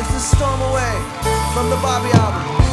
This is Storm Away from the Bobby album.